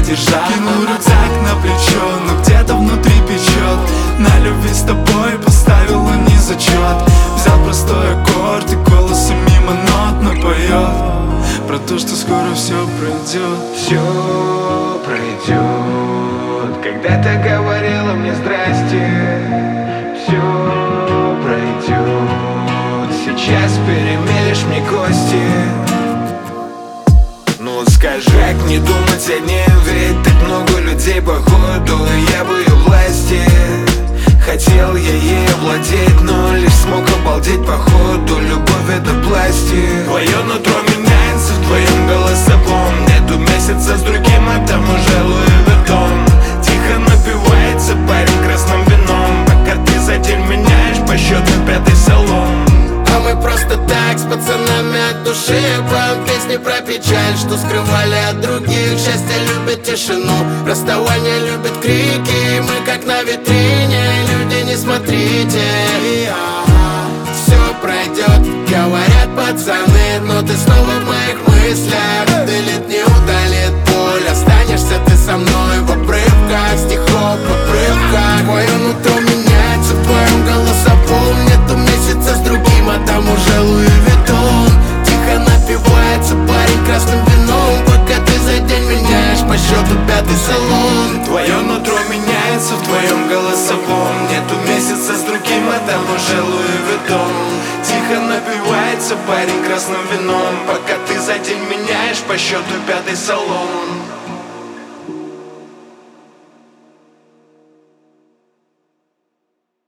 держать. Кинул рюкзак на плечо, но где-то внутри печет. На любви с тобой поставил он не зачет. Взял простой аккорд и голосом мимо нот напоет про то, что скоро все пройдет. Все пройдет. Когда-то говорила мне здрасте. Все пройдет. Сейчас перемелешь мне кости. Ну скажи, как не думать о ней, ведь так много людей походу, я бы ее власти. Хотел я ей овладеть, но лишь смог обалдеть походу. Любовь это пластик. Твое нутро меняется в твоем голосовом. Нету месяца с другим, а там уже Луи Виттон. Тихо напивается парень красным вином, пока ты за день меняешь по счету 5-й салон. А мы просто так с пацанами от души поем песни про печаль, что скрывали от других. Счастье любит тишину, расставание любит крики. Мы как на витрине, люди не смотрите. Все пройдет, говорят пацаны, но ты снова в моих мыслях. Удалит, не удалит боль, останешься ты со мной в обрывках стихов, в обрывках. Твое нутро меняется в твоем голосовом. Нету месяца с другим, а там уже Луи Виттон. Тихо напивается парень красным вином, пока ты за день меняешь по счету 5-й салон. Твое нутро меняется в твоем голосовом. Нету месяца с другим, а там уже Луи Виттон. Тихо напивается парень красным вином, пока ты за день меняешь по счету 5-й салон.